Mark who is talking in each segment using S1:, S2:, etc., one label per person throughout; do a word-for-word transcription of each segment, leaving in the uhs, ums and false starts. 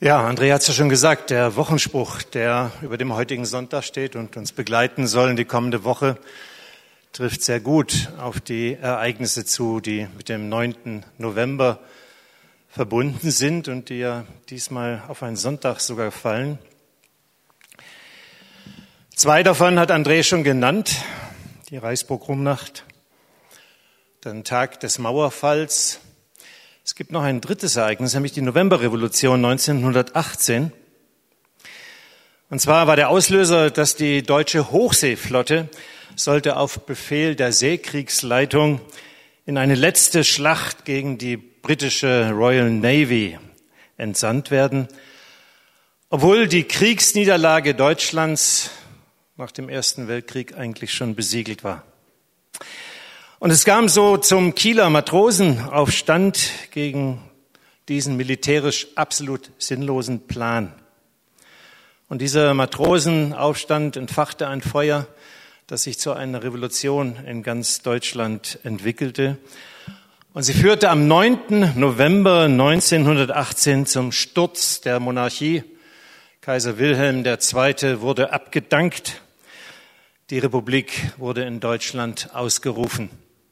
S1: Ja, Andrea hat es ja schon gesagt, der Wochenspruch, der über dem heutigen Sonntag steht und uns begleiten soll in die kommende Woche, trifft sehr gut auf die Ereignisse zu, die mit dem neunten November verbunden sind und die ja diesmal auf einen Sonntag sogar fallen. Zwei davon hat André schon genannt, die Reichspogromnacht, den Tag des Mauerfalls. Es gibt noch ein drittes Ereignis, nämlich die Novemberrevolution neunzehnhundertachtzehn. Und zwar war der Auslöser, dass die deutsche Hochseeflotte sollte auf Befehl der Seekriegsleitung in eine letzte Schlacht gegen die britische Royal Navy entsandt werden, obwohl die Kriegsniederlage Deutschlands nach dem Ersten Weltkrieg eigentlich schon besiegelt war. Und es kam so zum Kieler Matrosenaufstand gegen diesen militärisch absolut sinnlosen Plan. Und dieser Matrosenaufstand entfachte ein Feuer, das sich zu einer Revolution in ganz Deutschland entwickelte. Und sie führte am neunten November neunzehnhundertachtzehn zum Sturz der Monarchie. Kaiser Wilhelm der Zweite wurde abgedankt. Die Republik wurde in Deutschland ausgerufen.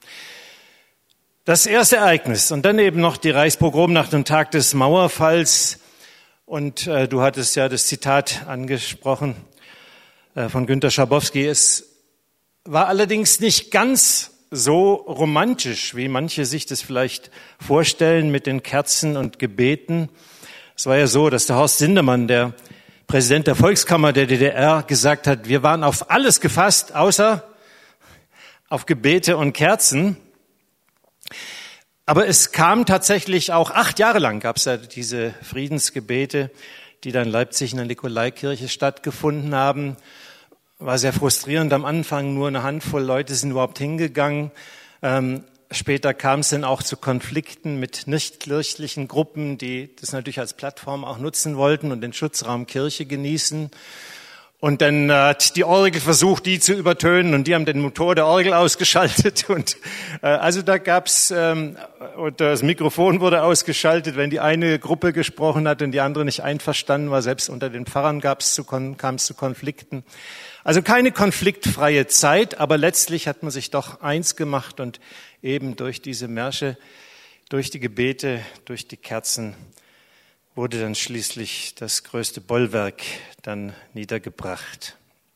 S1: Das erste Ereignis und dann eben noch die Reichspogromnacht und Tag des Mauerfalls. Und äh, du hattest ja das Zitat angesprochen äh, von Günter Schabowski. Es war allerdings nicht ganz so romantisch, wie manche sich das vielleicht vorstellen mit den Kerzen und Gebeten. Es war ja so, dass der Horst Sindemann, der Präsident der Volkskammer der D D R, gesagt hat, wir waren auf alles gefasst, außer auf Gebete und Kerzen. Aber es kam tatsächlich auch, acht Jahre lang gab es ja diese Friedensgebete, die dann in Leipzig in der Nikolaikirche stattgefunden haben. War sehr frustrierend am Anfang, nur eine Handvoll Leute sind überhaupt hingegangen. Ähm, später kam es dann auch zu Konflikten mit nichtkirchlichen Gruppen, die das natürlich als Plattform auch nutzen wollten und den Schutzraum Kirche genießen. Und dann hat die Orgel versucht, die zu übertönen, und die haben den Motor der Orgel ausgeschaltet. Und äh, also da gab's ähm, und das Mikrofon wurde ausgeschaltet, wenn die eine Gruppe gesprochen hat und die andere nicht einverstanden war. Selbst unter den Pfarrern gab's zu kam es zu Konflikten. Also keine konfliktfreie Zeit, aber letztlich hat man sich doch eins gemacht und eben durch diese Märsche, durch die Gebete, durch die Kerzen wurde dann schließlich das größte Bollwerk dann niedergebracht.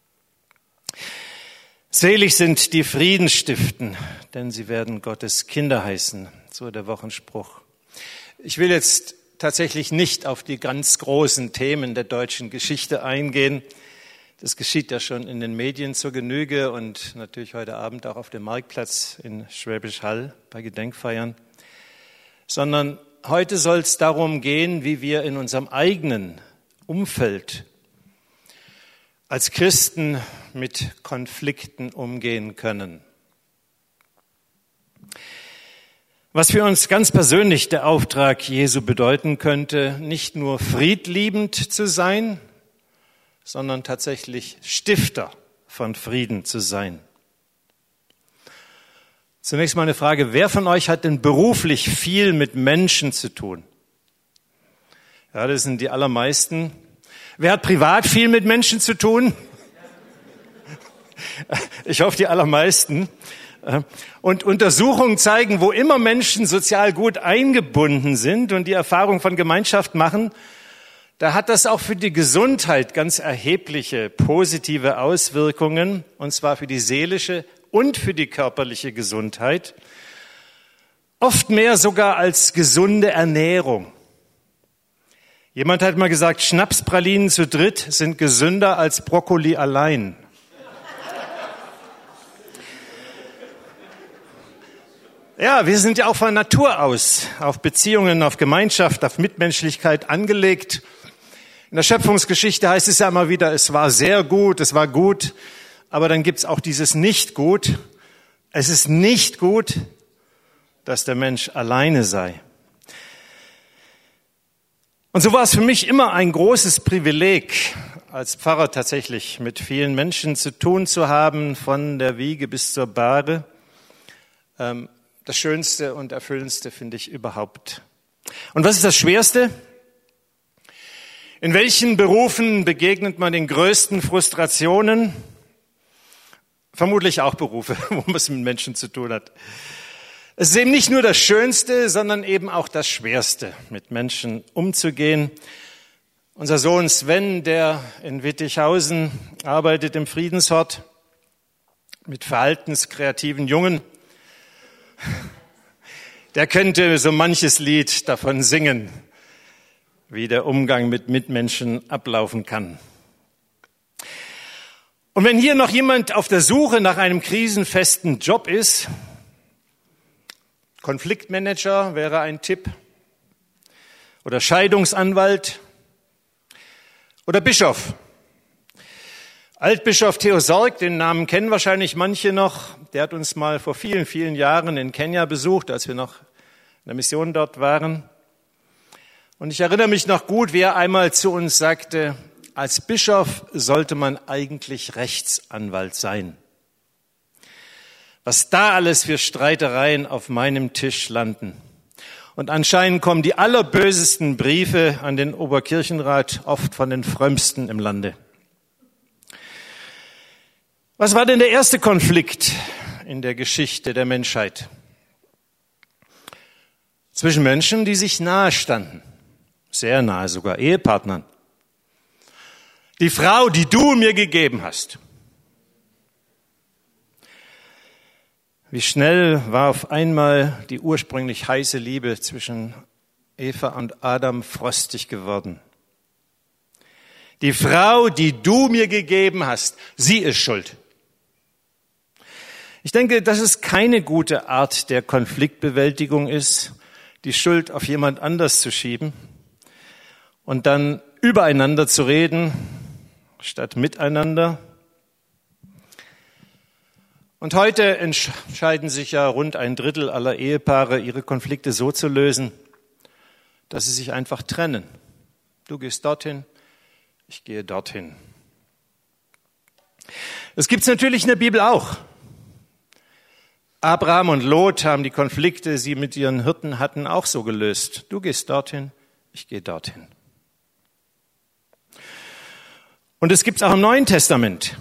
S1: Selig sind die Frieden stiften, denn sie werden Gottes Kinder heißen, so der Wochenspruch. Ich will jetzt tatsächlich nicht auf die ganz großen Themen der deutschen Geschichte eingehen. Das geschieht ja schon in den Medien zur Genüge und natürlich heute Abend auch auf dem Marktplatz in Schwäbisch Hall bei Gedenkfeiern, sondern heute soll es darum gehen, wie wir in unserem eigenen Umfeld als Christen mit Konflikten umgehen können. Was für uns ganz persönlich der Auftrag Jesu bedeuten könnte, nicht nur friedliebend zu sein, sondern tatsächlich Stifter von Frieden zu sein. Zunächst mal eine Frage, wer von euch hat denn beruflich viel mit Menschen zu tun? Ja, das sind die allermeisten. Wer hat privat viel mit Menschen zu tun? Ich hoffe, die allermeisten. Und Untersuchungen zeigen, wo immer Menschen sozial gut eingebunden sind und die Erfahrung von Gemeinschaft machen, da hat das auch für die Gesundheit ganz erhebliche positive Auswirkungen, und zwar für die seelische und für die körperliche Gesundheit, oft mehr sogar als gesunde Ernährung. Jemand hat mal gesagt, Schnapspralinen zu dritt sind gesünder als Brokkoli allein. Ja, wir sind ja auch von Natur aus auf Beziehungen, auf Gemeinschaft, auf Mitmenschlichkeit angelegt. In der Schöpfungsgeschichte heißt es ja immer wieder, es war sehr gut, es war gut. Aber dann gibt's auch dieses Nicht-Gut. Es ist nicht gut, dass der Mensch alleine sei. Und so war es für mich immer ein großes Privileg, als Pfarrer tatsächlich mit vielen Menschen zu tun zu haben, von der Wiege bis zur Bahre. Das Schönste und Erfüllendste finde ich überhaupt. Und was ist das Schwerste? In welchen Berufen begegnet man den größten Frustrationen? Vermutlich auch Berufe, wo man es mit Menschen zu tun hat. Es ist eben nicht nur das Schönste, sondern eben auch das Schwerste, mit Menschen umzugehen. Unser Sohn Sven, der in Wittichhausen arbeitet im Friedenshort mit verhaltenskreativen Jungen, der könnte so manches Lied davon singen, wie der Umgang mit Mitmenschen ablaufen kann. Und wenn hier noch jemand auf der Suche nach einem krisenfesten Job ist, Konfliktmanager wäre ein Tipp, oder Scheidungsanwalt oder Bischof. Altbischof Theo Sorg, den Namen kennen wahrscheinlich manche noch, der hat uns mal vor vielen, vielen Jahren in Kenia besucht, als wir noch in der Mission dort waren. Und ich erinnere mich noch gut, wie er einmal zu uns sagte, als Bischof sollte man eigentlich Rechtsanwalt sein. Was da alles für Streitereien auf meinem Tisch landen. Und anscheinend kommen die allerbösesten Briefe an den Oberkirchenrat oft von den Frömmsten im Lande. Was war denn der erste Konflikt in der Geschichte der Menschheit? Zwischen Menschen, die sich nahe standen. Sehr nahe, sogar Ehepartnern. Die Frau, die du mir gegeben hast. Wie schnell war auf einmal die ursprünglich heiße Liebe zwischen Eva und Adam frostig geworden. Die Frau, die du mir gegeben hast, sie ist schuld. Ich denke, dass es keine gute Art der Konfliktbewältigung ist, die Schuld auf jemand anders zu schieben und dann übereinander zu reden, statt miteinander. Und heute entscheiden sich ja rund ein Drittel aller Ehepaare, ihre Konflikte so zu lösen, dass sie sich einfach trennen. Du gehst dorthin, ich gehe dorthin. Das gibt es natürlich in der Bibel auch. Abraham und Lot haben die Konflikte, die sie mit ihren Hirten hatten, auch so gelöst. Du gehst dorthin, ich gehe dorthin. Und es gibt es auch im Neuen Testament.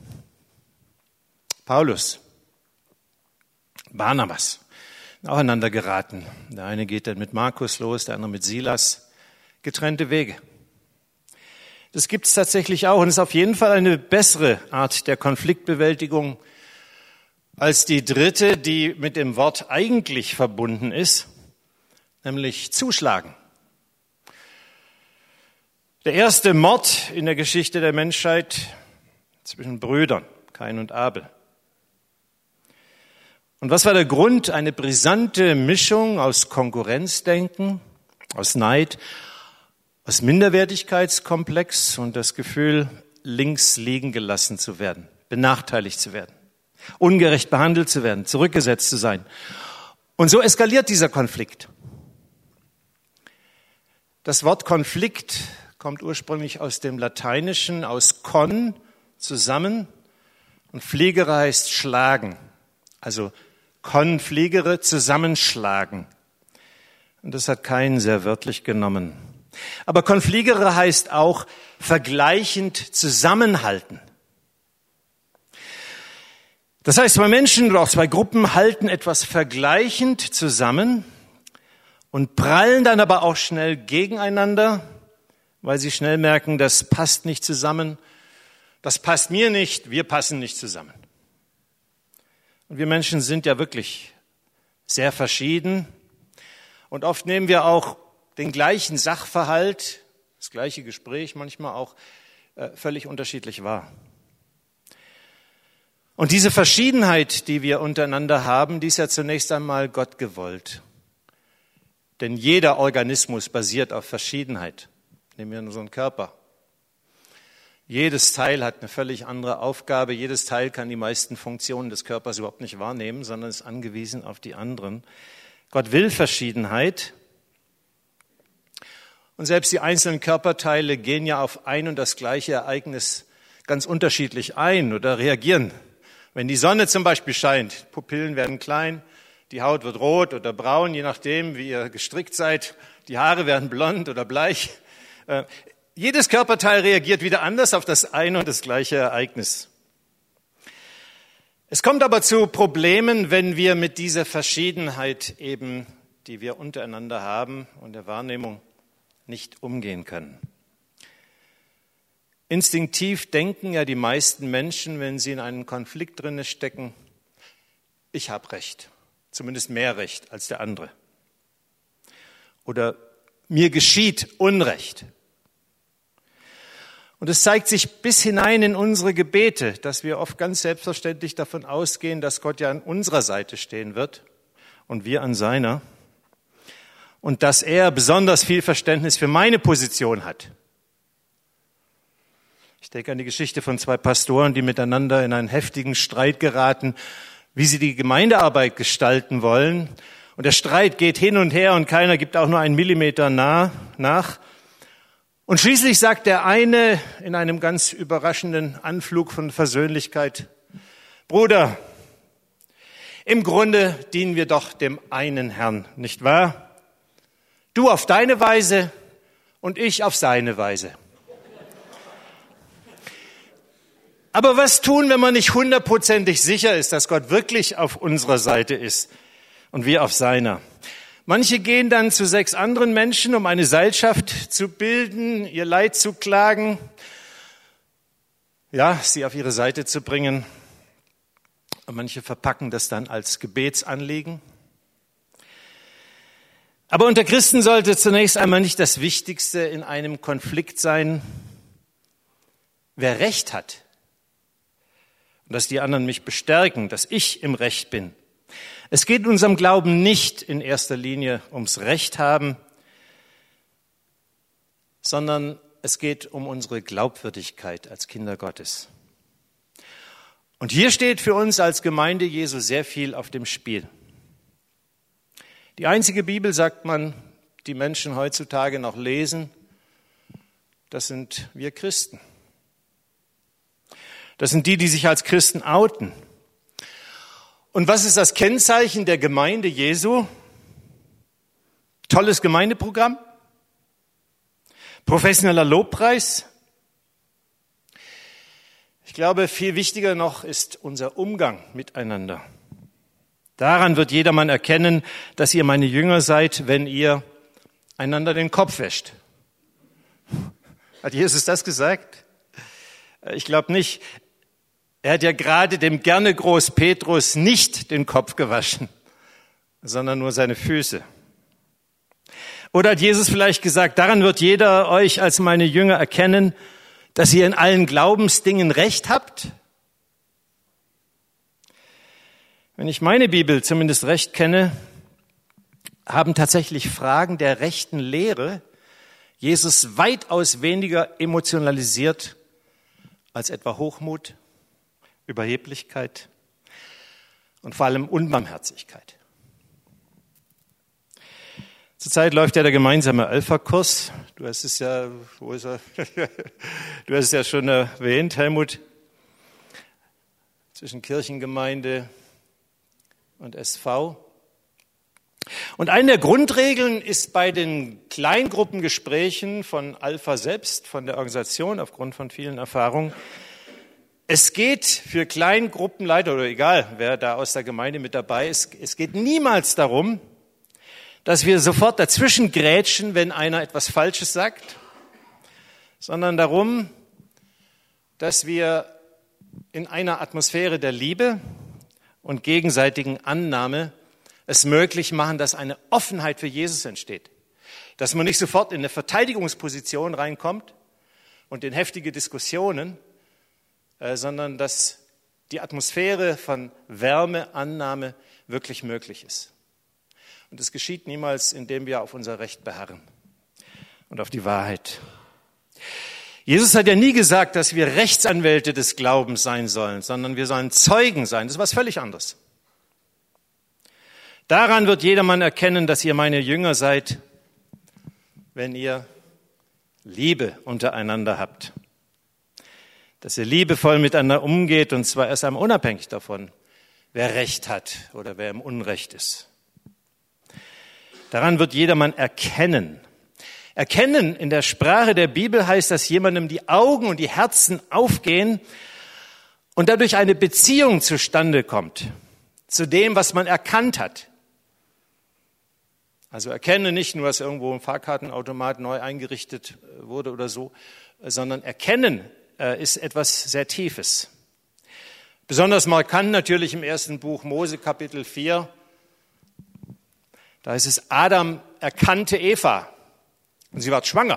S1: Paulus, Barnabas, auch einander geraten. Der eine geht dann mit Markus los, der andere mit Silas. Getrennte Wege. Das gibt es tatsächlich auch und ist auf jeden Fall eine bessere Art der Konfliktbewältigung als die dritte, die mit dem Wort eigentlich verbunden ist, nämlich zuschlagen. Der erste Mord in der Geschichte der Menschheit zwischen Brüdern, Kain und Abel. Und was war der Grund? Eine brisante Mischung aus Konkurrenzdenken, aus Neid, aus Minderwertigkeitskomplex und das Gefühl, links liegen gelassen zu werden, benachteiligt zu werden, ungerecht behandelt zu werden, zurückgesetzt zu sein. Und so eskaliert dieser Konflikt. Das Wort Konflikt kommt ursprünglich aus dem Lateinischen, aus con, zusammen, und fliegere heißt schlagen. Also konfligere, zusammenschlagen. Und das hat Kain sehr wörtlich genommen. Aber konfligere heißt auch vergleichend zusammenhalten. Das heißt, zwei Menschen oder auch zwei Gruppen halten etwas vergleichend zusammen und prallen dann aber auch schnell gegeneinander, weil sie schnell merken, das passt nicht zusammen, das passt mir nicht, wir passen nicht zusammen. Und wir Menschen sind ja wirklich sehr verschieden und oft nehmen wir auch den gleichen Sachverhalt, das gleiche Gespräch manchmal auch äh, völlig unterschiedlich wahr. Und diese Verschiedenheit, die wir untereinander haben, die ist ja zunächst einmal Gott gewollt. Denn jeder Organismus basiert auf Verschiedenheit. Nehmen wir unseren Körper. Jedes Teil hat eine völlig andere Aufgabe. Jedes Teil kann die meisten Funktionen des Körpers überhaupt nicht wahrnehmen, sondern ist angewiesen auf die anderen. Gott will Verschiedenheit. Und selbst die einzelnen Körperteile gehen ja auf ein und das gleiche Ereignis ganz unterschiedlich ein oder reagieren. Wenn die Sonne zum Beispiel scheint, Pupillen werden klein, die Haut wird rot oder braun, je nachdem, wie ihr gestrickt seid. Die Haare werden blond oder bleich. jedes Körperteil reagiert wieder anders auf das eine und das gleiche Ereignis. Es kommt aber zu Problemen, wenn wir mit dieser Verschiedenheit eben, die wir untereinander haben und der Wahrnehmung, nicht umgehen können. Instinktiv denken ja die meisten Menschen, wenn sie in einem Konflikt drin stecken, ich habe Recht, zumindest mehr Recht als der andere. Oder mir geschieht Unrecht. Und es zeigt sich bis hinein in unsere Gebete, dass wir oft ganz selbstverständlich davon ausgehen, dass Gott ja an unserer Seite stehen wird und wir an seiner. Und dass er besonders viel Verständnis für meine Position hat. Ich denke an die Geschichte von zwei Pastoren, die miteinander in einen heftigen Streit geraten, wie sie die Gemeindearbeit gestalten wollen. Und der Streit geht hin und her und keiner gibt auch nur einen Millimeter nah, nach. Und schließlich sagt der eine in einem ganz überraschenden Anflug von Versöhnlichkeit, Bruder, im Grunde dienen wir doch dem einen Herrn, nicht wahr? Du auf deine Weise und ich auf seine Weise. Aber was tun, wenn man nicht hundertprozentig sicher ist, dass Gott wirklich auf unserer Seite ist und wir auf seiner? Manche gehen dann zu sechs anderen Menschen, um eine Seilschaft zu bilden, ihr Leid zu klagen, ja, sie auf ihre Seite zu bringen. Und manche verpacken das dann als Gebetsanliegen. Aber unter Christen sollte zunächst einmal nicht das Wichtigste in einem Konflikt sein, wer Recht hat. Und dass die anderen mich bestärken, dass ich im Recht bin. Es geht in unserem Glauben nicht in erster Linie ums Recht haben, sondern es geht um unsere Glaubwürdigkeit als Kinder Gottes. Und hier steht für uns als Gemeinde Jesu sehr viel auf dem Spiel. Die einzige Bibel, sagt man, die Menschen heutzutage noch lesen, das sind wir Christen. Das sind die, die sich als Christen outen. Und was ist das Kennzeichen der Gemeinde Jesu? Tolles Gemeindeprogramm? Professioneller Lobpreis? Ich glaube, viel wichtiger noch ist unser Umgang miteinander. Daran wird jedermann erkennen, dass ihr meine Jünger seid, wenn ihr einander den Kopf wäscht. Hat Jesus das gesagt? Ich glaube nicht. Er hat ja gerade dem gerne Groß Petrus nicht den Kopf gewaschen, sondern nur seine Füße. Oder hat Jesus vielleicht gesagt, daran wird jeder euch als meine Jünger erkennen, dass ihr in allen Glaubensdingen Recht habt? Wenn ich meine Bibel zumindest recht kenne, haben tatsächlich Fragen der rechten Lehre Jesus weitaus weniger emotionalisiert als etwa Hochmut, Überheblichkeit und vor allem Unbarmherzigkeit. Zurzeit läuft ja der gemeinsame Alpha-Kurs. Du hast es ja, wo ist er? Du hast es ja schon erwähnt, Helmut, zwischen Kirchengemeinde und S V. Und eine der Grundregeln ist bei den Kleingruppengesprächen von Alpha selbst, von der Organisation, aufgrund von vielen Erfahrungen, es geht für Kleingruppenleiter oder egal, wer da aus der Gemeinde mit dabei ist, es geht niemals darum, dass wir sofort dazwischen grätschen, wenn einer etwas Falsches sagt, sondern darum, dass wir in einer Atmosphäre der Liebe und gegenseitigen Annahme es möglich machen, dass eine Offenheit für Jesus entsteht. Dass man nicht sofort in eine Verteidigungsposition reinkommt und in heftige Diskussionen, äh, sondern dass die Atmosphäre von Wärme, Annahme wirklich möglich ist. Und es geschieht niemals, indem wir auf unser Recht beharren und auf die Wahrheit. Jesus hat ja nie gesagt, dass wir Rechtsanwälte des Glaubens sein sollen, sondern wir sollen Zeugen sein. Das ist was völlig anderes. Daran wird jedermann erkennen, dass ihr meine Jünger seid, wenn ihr Liebe untereinander habt. Dass ihr liebevoll miteinander umgeht, und zwar erst einmal unabhängig davon, wer Recht hat oder wer im Unrecht ist. Daran wird jedermann erkennen. Erkennen in der Sprache der Bibel heißt, dass jemandem die Augen und die Herzen aufgehen und dadurch eine Beziehung zustande kommt zu dem, was man erkannt hat. Also erkenne nicht nur, dass irgendwo ein Fahrkartenautomat neu eingerichtet wurde oder so, sondern erkennen ist etwas sehr Tiefes. Besonders markant natürlich im ersten Buch Mose, Kapitel vier. Da heißt es, Adam erkannte Eva und sie ward schwanger.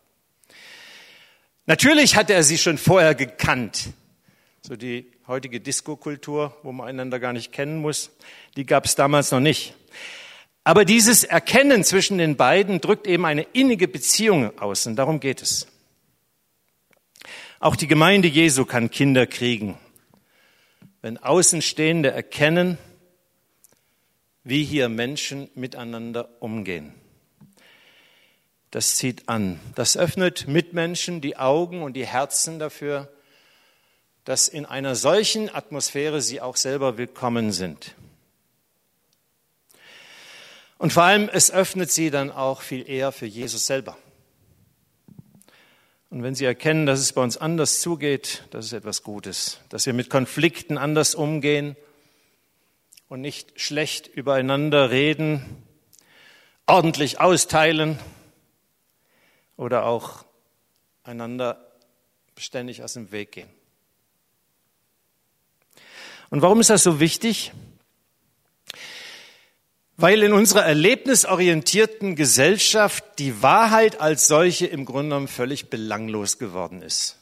S1: Natürlich hatte er sie schon vorher gekannt. So die heutige Disco-Kultur, wo man einander gar nicht kennen muss, die gab es damals noch nicht. Aber dieses Erkennen zwischen den beiden drückt eben eine innige Beziehung aus und darum geht es. Auch die Gemeinde Jesu kann Kinder kriegen, wenn Außenstehende erkennen, wie hier Menschen miteinander umgehen. Das zieht an. Das öffnet Mitmenschen die Augen und die Herzen dafür, dass in einer solchen Atmosphäre sie auch selber willkommen sind. Und vor allem, es öffnet sie dann auch viel eher für Jesus selber. Und wenn sie erkennen, dass es bei uns anders zugeht, das ist etwas Gutes. Dass wir mit Konflikten anders umgehen und nicht schlecht übereinander reden, ordentlich austeilen oder auch einander beständig aus dem Weg gehen. Und warum ist das so wichtig? Weil in unserer erlebnisorientierten Gesellschaft die Wahrheit als solche im Grunde genommen völlig belanglos geworden ist.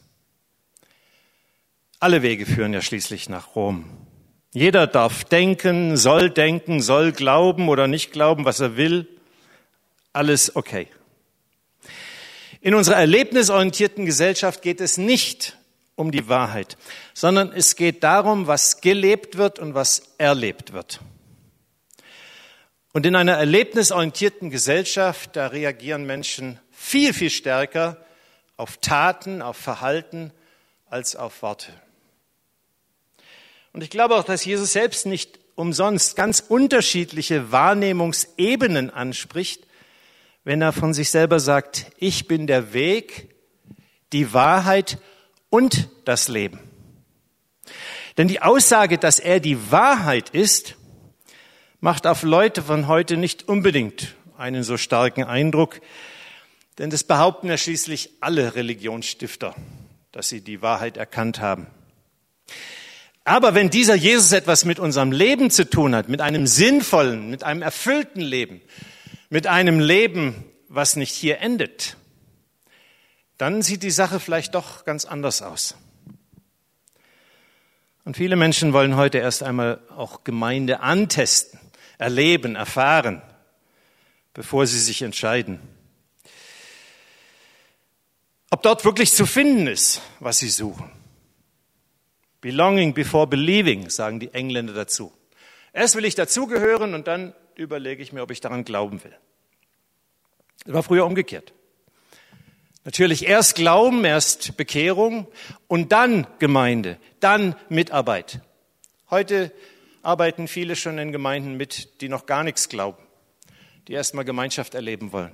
S1: Alle Wege führen ja schließlich nach Rom. Jeder darf denken, soll denken, soll glauben oder nicht glauben, was er will. Alles okay. In unserer erlebnisorientierten Gesellschaft geht es nicht um die Wahrheit, sondern es geht darum, was gelebt wird und was erlebt wird. Und in einer erlebnisorientierten Gesellschaft, da reagieren Menschen viel, viel stärker auf Taten, auf Verhalten als auf Worte. Und ich glaube auch, dass Jesus selbst nicht umsonst ganz unterschiedliche Wahrnehmungsebenen anspricht, wenn er von sich selber sagt, ich bin der Weg, die Wahrheit und das Leben. Denn die Aussage, dass er die Wahrheit ist, macht auf Leute von heute nicht unbedingt einen so starken Eindruck, denn das behaupten ja schließlich alle Religionsstifter, dass sie die Wahrheit erkannt haben. Aber wenn dieser Jesus etwas mit unserem Leben zu tun hat, mit einem sinnvollen, mit einem erfüllten Leben, mit einem Leben, was nicht hier endet, dann sieht die Sache vielleicht doch ganz anders aus. Und viele Menschen wollen heute erst einmal auch Gemeinde antesten, erleben, erfahren, bevor sie sich entscheiden. Ob dort wirklich zu finden ist, was sie suchen. Belonging before believing, sagen die Engländer dazu. Erst will ich dazugehören und dann überlege ich mir, ob ich daran glauben will. Das war früher umgekehrt. Natürlich erst Glauben, erst Bekehrung und dann Gemeinde, dann Mitarbeit. Heute arbeiten viele schon in Gemeinden mit, die noch gar nichts glauben, die erst mal Gemeinschaft erleben wollen.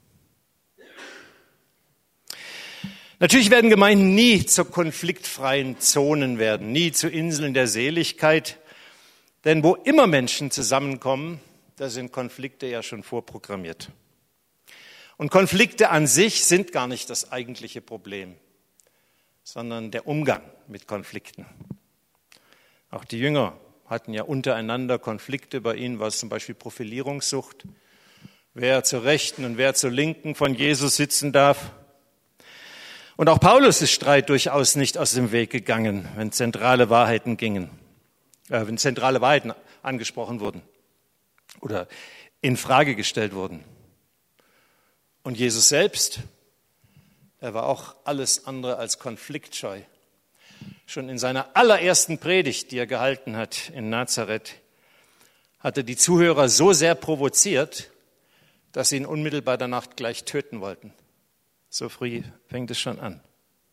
S1: Natürlich werden Gemeinden nie zu konfliktfreien Zonen werden, nie zu Inseln der Seligkeit, denn wo immer Menschen zusammenkommen, da sind Konflikte ja schon vorprogrammiert. Und Konflikte an sich sind gar nicht das eigentliche Problem, sondern der Umgang mit Konflikten. Auch die Jünger hatten ja untereinander Konflikte. Bei ihnen war es zum Beispiel Profilierungssucht. Wer zur Rechten und wer zur Linken von Jesus sitzen darf. Und auch Paulus ist Streit durchaus nicht aus dem Weg gegangen, wenn zentrale Wahrheiten gingen, äh, wenn zentrale Wahrheiten angesprochen wurden oder in Frage gestellt wurden. Und Jesus selbst, er war auch alles andere als konfliktscheu. Schon in seiner allerersten Predigt, die er gehalten hat in Nazareth, hat er die Zuhörer so sehr provoziert, dass sie ihn unmittelbar danach gleich töten wollten. So früh fängt es schon an.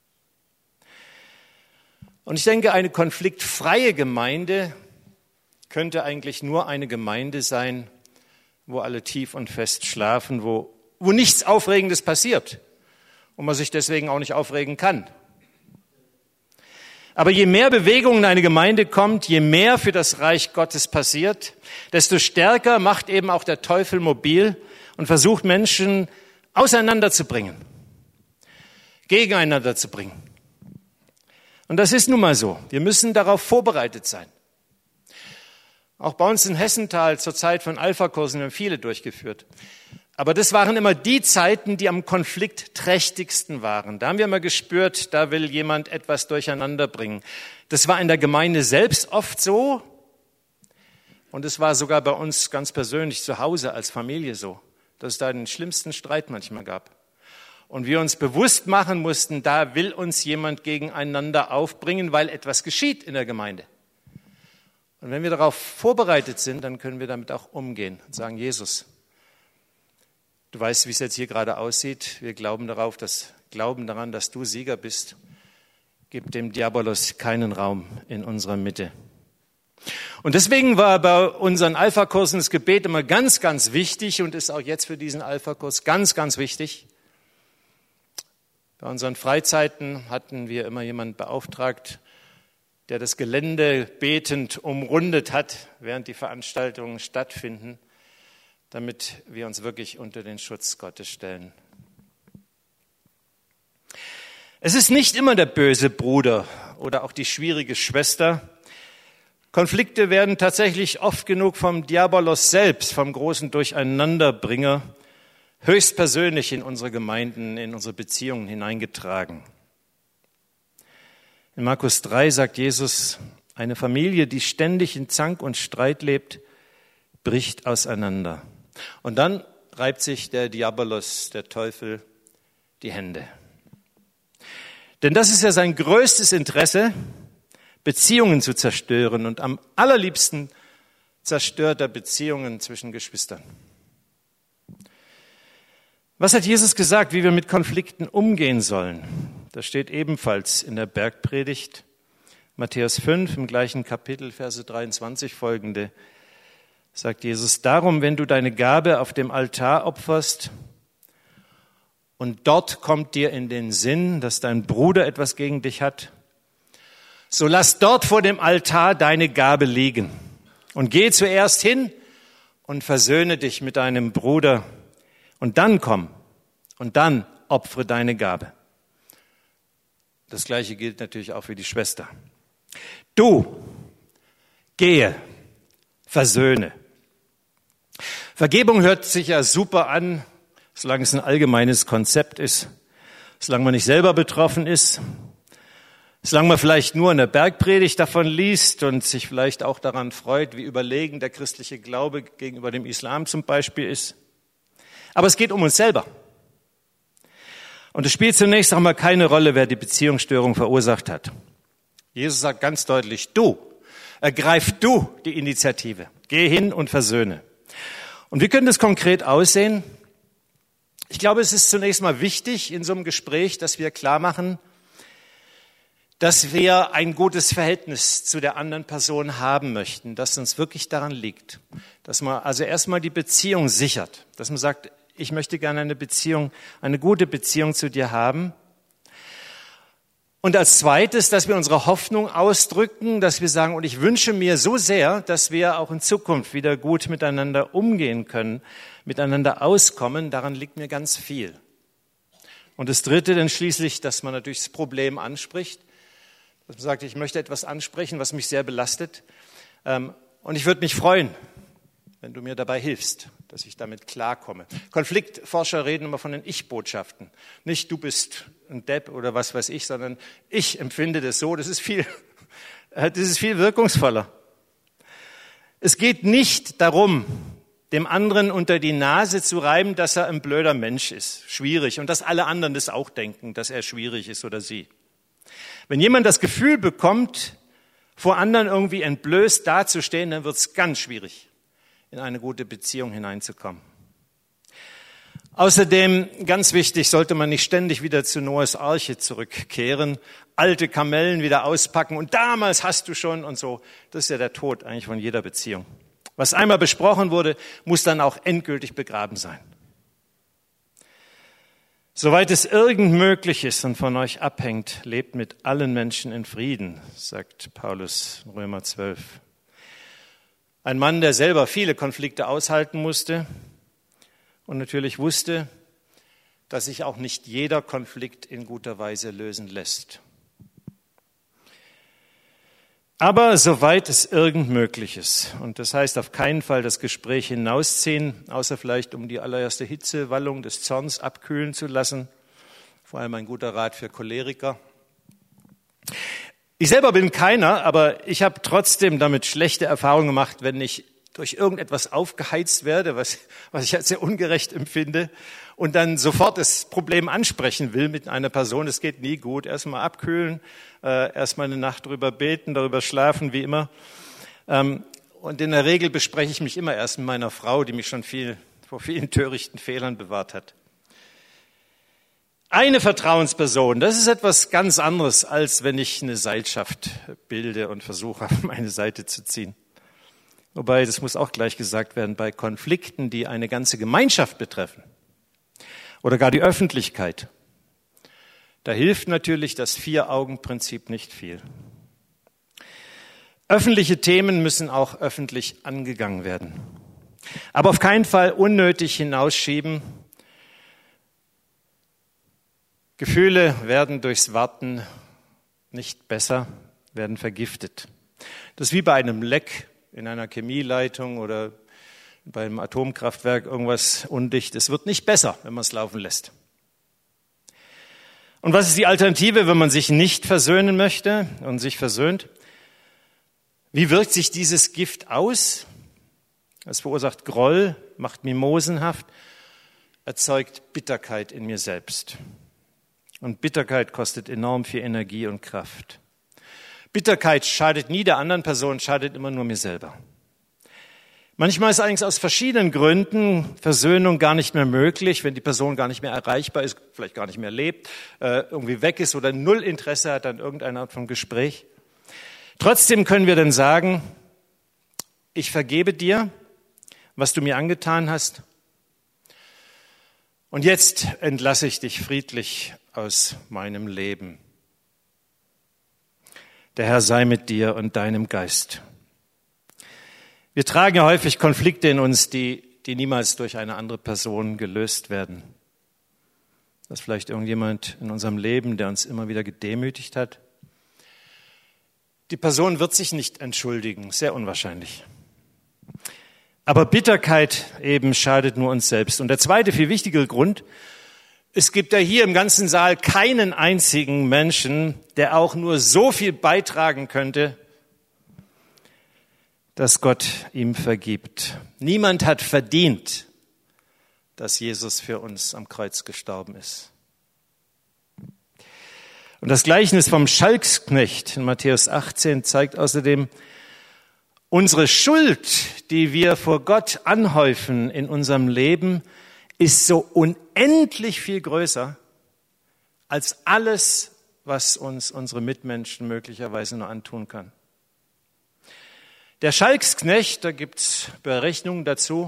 S1: Und ich denke, eine konfliktfreie Gemeinde könnte eigentlich nur eine Gemeinde sein, wo alle tief und fest schlafen, wo wo nichts Aufregendes passiert und man sich deswegen auch nicht aufregen kann. Aber je mehr Bewegung in eine Gemeinde kommt, je mehr für das Reich Gottes passiert, desto stärker macht eben auch der Teufel mobil und versucht Menschen auseinanderzubringen, gegeneinander zu bringen. Und das ist nun mal so. Wir müssen darauf vorbereitet sein. Auch bei uns in Hessenthal zur Zeit von Alpha-Kursen haben viele durchgeführt. Aber das waren immer die Zeiten, die am konfliktträchtigsten waren. Da haben wir immer gespürt, da will jemand etwas durcheinander bringen. Das war in der Gemeinde selbst oft so. Und es war sogar bei uns ganz persönlich zu Hause als Familie so, dass es da den schlimmsten Streit manchmal gab. Und wir uns bewusst machen mussten, da will uns jemand gegeneinander aufbringen, weil etwas geschieht in der Gemeinde. Und wenn wir darauf vorbereitet sind, dann können wir damit auch umgehen und sagen, Jesus, du weißt, wie es jetzt hier gerade aussieht. Wir glauben darauf, dass, glauben daran, dass du Sieger bist. Gib dem Diabolos keinen Raum in unserer Mitte. Und deswegen war bei unseren Alpha-Kursen das Gebet immer ganz, ganz wichtig und ist auch jetzt für diesen Alpha-Kurs ganz, ganz wichtig. Bei unseren Freizeiten hatten wir immer jemanden beauftragt, der das Gelände betend umrundet hat, während die Veranstaltungen stattfinden, damit wir uns wirklich unter den Schutz Gottes stellen. Es ist nicht immer der böse Bruder oder auch die schwierige Schwester. Konflikte werden tatsächlich oft genug vom Diabolos selbst, vom großen Durcheinanderbringer, höchstpersönlich in unsere Gemeinden, in unsere Beziehungen hineingetragen. In Markus drei sagt Jesus, eine Familie, die ständig in Zank und Streit lebt, bricht auseinander. Und dann reibt sich der Diabolos, der Teufel, die Hände. Denn das ist ja sein größtes Interesse, Beziehungen zu zerstören und am allerliebsten zerstört er Beziehungen zwischen Geschwistern. Was hat Jesus gesagt, wie wir mit Konflikten umgehen sollen? Das steht ebenfalls in der Bergpredigt, Matthäus fünf, im gleichen Kapitel, Verse dreiundzwanzig folgende, sagt Jesus, darum, wenn du deine Gabe auf dem Altar opferst und dort kommt dir in den Sinn, dass dein Bruder etwas gegen dich hat, so lass dort vor dem Altar deine Gabe liegen und geh zuerst hin und versöhne dich mit deinem Bruder und dann komm und dann opfere deine Gabe. Das Gleiche gilt natürlich auch für die Schwester. Du, gehe, versöhne. Vergebung hört sich ja super an, solange es ein allgemeines Konzept ist, solange man nicht selber betroffen ist, solange man vielleicht nur in der Bergpredigt davon liest und sich vielleicht auch daran freut, wie überlegen der christliche Glaube gegenüber dem Islam zum Beispiel ist. Aber es geht um uns selber. Und es spielt zunächst einmal keine Rolle, wer die Beziehungsstörung verursacht hat. Jesus sagt ganz deutlich, du, ergreif du die Initiative. Geh hin und versöhne. Und wie könnte es konkret aussehen? Ich glaube, es ist zunächst mal wichtig in so einem Gespräch, dass wir klar machen, dass wir ein gutes Verhältnis zu der anderen Person haben möchten, dass uns wirklich daran liegt. Dass man also erstmal die Beziehung sichert, dass man sagt, ich möchte gerne eine Beziehung, eine gute Beziehung zu dir haben. Und als zweites, dass wir unsere Hoffnung ausdrücken, dass wir sagen, und ich wünsche mir so sehr, dass wir auch in Zukunft wieder gut miteinander umgehen können, miteinander auskommen, daran liegt mir ganz viel. Und das Dritte dann schließlich, dass man natürlich das Problem anspricht, dass man sagt, ich möchte etwas ansprechen, was mich sehr belastet. Und ich würde mich freuen, wenn du mir dabei hilfst, dass ich damit klarkomme. Konfliktforscher reden immer von den Ich-Botschaften. Nicht du bist ein Depp oder was weiß ich, sondern ich empfinde das so. Das ist viel, das ist viel wirkungsvoller. Es geht nicht darum, dem anderen unter die Nase zu reiben, dass er ein blöder Mensch ist, schwierig, und dass alle anderen das auch denken, dass er schwierig ist oder sie. Wenn jemand das Gefühl bekommt, vor anderen irgendwie entblößt dazustehen, dann wird es ganz schwierig, in eine gute Beziehung hineinzukommen. Außerdem, ganz wichtig, sollte man nicht ständig wieder zu Noahs Arche zurückkehren, alte Kamellen wieder auspacken und damals hast du schon und so. Das ist ja der Tod eigentlich von jeder Beziehung. Was einmal besprochen wurde, muss dann auch endgültig begraben sein. Soweit es irgend möglich ist und von euch abhängt, lebt mit allen Menschen in Frieden, sagt Paulus in Römer zwölf. Ein Mann, der selber viele Konflikte aushalten musste und natürlich wusste, dass sich auch nicht jeder Konflikt in guter Weise lösen lässt. Aber soweit es irgend möglich ist, und das heißt auf keinen Fall das Gespräch hinausziehen, außer vielleicht um die allererste Hitzewallung des Zorns abkühlen zu lassen, vor allem ein guter Rat für Choleriker. Ich selber bin keiner, aber ich habe trotzdem damit schlechte Erfahrungen gemacht, wenn ich durch irgendetwas aufgeheizt werde, was, was ich als sehr ungerecht empfinde, und dann sofort das Problem ansprechen will mit einer Person. Das geht nie gut. Erstmal abkühlen, äh, erstmal eine Nacht drüber beten, darüber schlafen, wie immer. Ähm, und in der Regel bespreche ich mich immer erst mit meiner Frau, die mich schon viel, vor vielen törichten Fehlern bewahrt hat. Eine Vertrauensperson, das ist etwas ganz anderes, als wenn ich eine Seilschaft bilde und versuche, auf meine Seite zu ziehen. Wobei, das muss auch gleich gesagt werden, bei Konflikten, die eine ganze Gemeinschaft betreffen oder gar die Öffentlichkeit, da hilft natürlich das Vier-Augen-Prinzip nicht viel. Öffentliche Themen müssen auch öffentlich angegangen werden, aber auf keinen Fall unnötig hinausschieben. Gefühle werden durchs Warten nicht besser, werden vergiftet. Das ist wie bei einem Leck in einer Chemieleitung oder beim Atomkraftwerk irgendwas undicht. Es wird nicht besser, wenn man es laufen lässt. Und was ist die Alternative, wenn man sich nicht versöhnen möchte und sich versöhnt? Wie wirkt sich dieses Gift aus? Es verursacht Groll, macht mimosenhaft, erzeugt Bitterkeit in mir selbst. Und Bitterkeit kostet enorm viel Energie und Kraft. Bitterkeit schadet nie der anderen Person, schadet immer nur mir selber. Manchmal ist allerdings aus verschiedenen Gründen Versöhnung gar nicht mehr möglich, wenn die Person gar nicht mehr erreichbar ist, vielleicht gar nicht mehr lebt, irgendwie weg ist oder null Interesse hat an irgendeiner Art von Gespräch. Trotzdem können wir dann sagen, ich vergebe dir, was du mir angetan hast. Und jetzt entlasse ich dich friedlich aus meinem Leben. Der Herr sei mit dir und deinem Geist. Wir tragen ja häufig Konflikte in uns, die, die niemals durch eine andere Person gelöst werden. Das ist vielleicht irgendjemand in unserem Leben, der uns immer wieder gedemütigt hat. Die Person wird sich nicht entschuldigen, sehr unwahrscheinlich. Aber Bitterkeit eben schadet nur uns selbst. Und der zweite, viel wichtigere Grund: Es gibt ja hier im ganzen Saal keinen einzigen Menschen, der auch nur so viel beitragen könnte, dass Gott ihm vergibt. Niemand hat verdient, dass Jesus für uns am Kreuz gestorben ist. Und das Gleichnis vom Schalksknecht in Matthäus achtzehn zeigt außerdem, unsere Schuld, die wir vor Gott anhäufen in unserem Leben, ist so unendlich viel größer als alles, was uns unsere Mitmenschen möglicherweise nur antun kann. Der Schalksknecht, da gibt es Berechnungen dazu,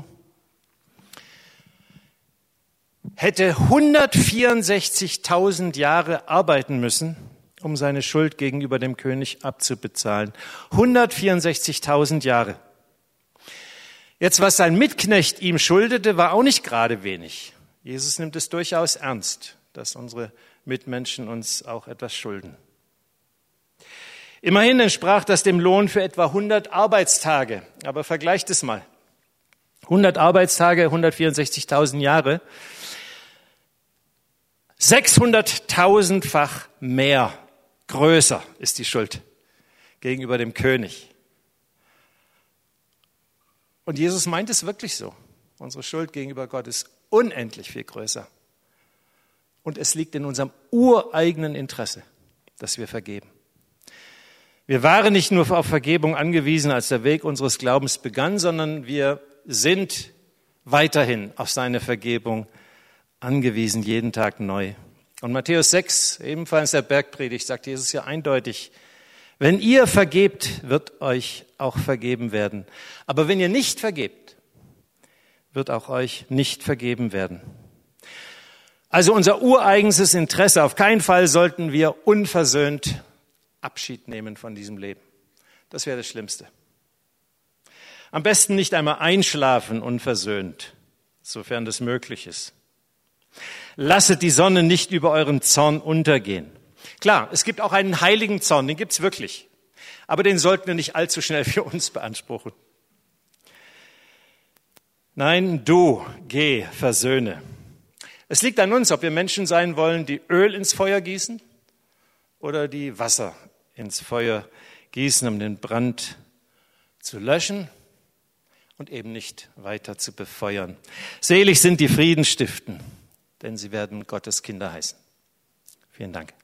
S1: hätte hundertvierundsechzigtausend Jahre arbeiten müssen, um seine Schuld gegenüber dem König abzubezahlen. hundertvierundsechzigtausend Jahre. Jetzt, was sein Mitknecht ihm schuldete, war auch nicht gerade wenig. Jesus nimmt es durchaus ernst, dass unsere Mitmenschen uns auch etwas schulden. Immerhin entsprach das dem Lohn für etwa hundert Arbeitstage. Aber vergleicht es mal. hundert Arbeitstage, hundertvierundsechzigtausend Jahre. sechshunderttausendfach mehr, größer ist die Schuld gegenüber dem König. Und Jesus meint es wirklich so. Unsere Schuld gegenüber Gott ist unendlich viel größer. Und es liegt in unserem ureigenen Interesse, dass wir vergeben. Wir waren nicht nur auf Vergebung angewiesen, als der Weg unseres Glaubens begann, sondern wir sind weiterhin auf seine Vergebung angewiesen, jeden Tag neu. Und Matthäus sechs, ebenfalls der Bergpredigt, sagt Jesus ja eindeutig, wenn ihr vergebt, wird euch auch vergeben werden. Aber wenn ihr nicht vergebt, wird auch euch nicht vergeben werden. Also unser ureigenstes Interesse, auf keinen Fall sollten wir unversöhnt Abschied nehmen von diesem Leben. Das wäre das Schlimmste. Am besten nicht einmal einschlafen unversöhnt, sofern das möglich ist. Lasset die Sonne nicht über euren Zorn untergehen. Klar, es gibt auch einen heiligen Zorn, den gibt's wirklich. Aber den sollten wir nicht allzu schnell für uns beanspruchen. Nein, du, geh, versöhne. Es liegt an uns, ob wir Menschen sein wollen, die Öl ins Feuer gießen oder die Wasser ins Feuer gießen, um den Brand zu löschen und eben nicht weiter zu befeuern. Selig sind die Frieden stiften, denn sie werden Gottes Kinder heißen. Vielen Dank.